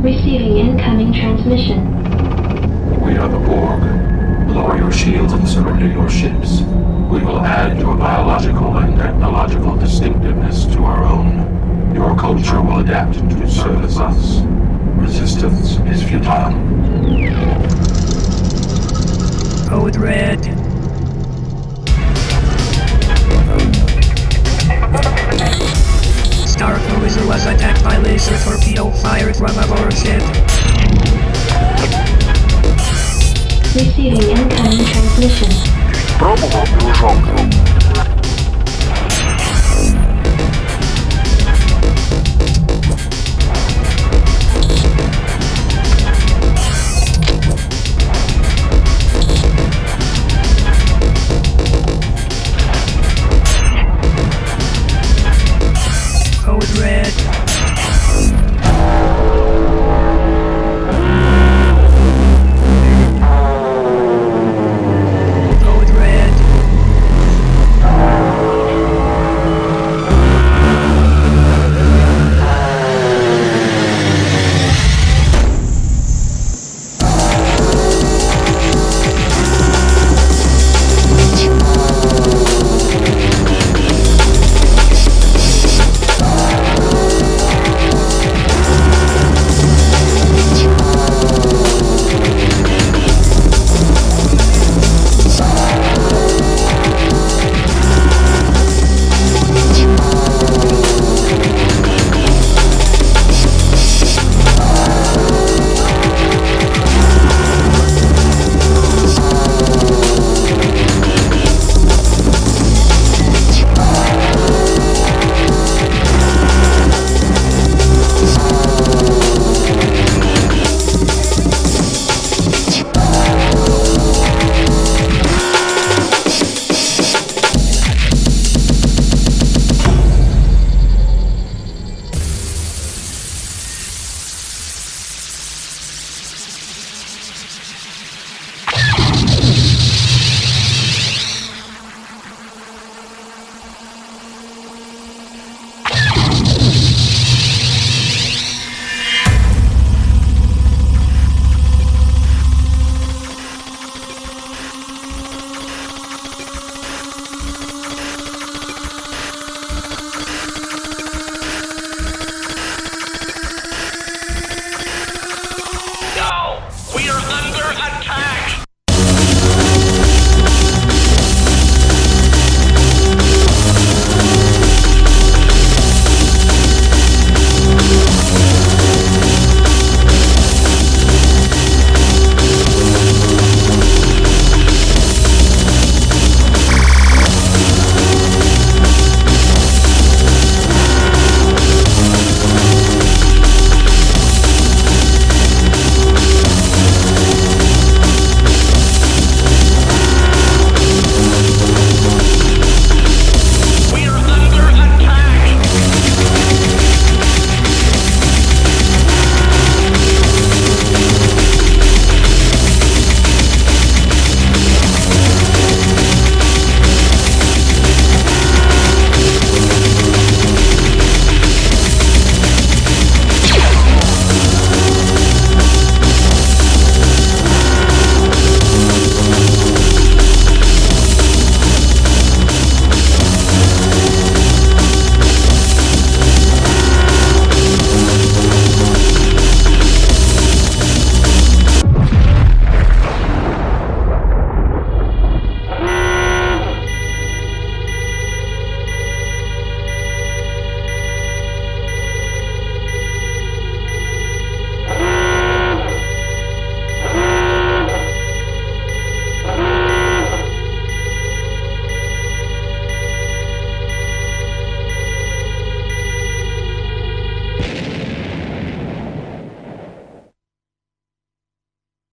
Receiving incoming transmission. We are the Borg. Lower your shields and surrender your ships. We will add your biological and technological distinctiveness to our own. Your culture will adapt to service us. Resistance is futile. Code Red. Star Cruiser was attacked by laser torpedo fired from our ship. Receiving incoming transmission. Пробовал, дружок?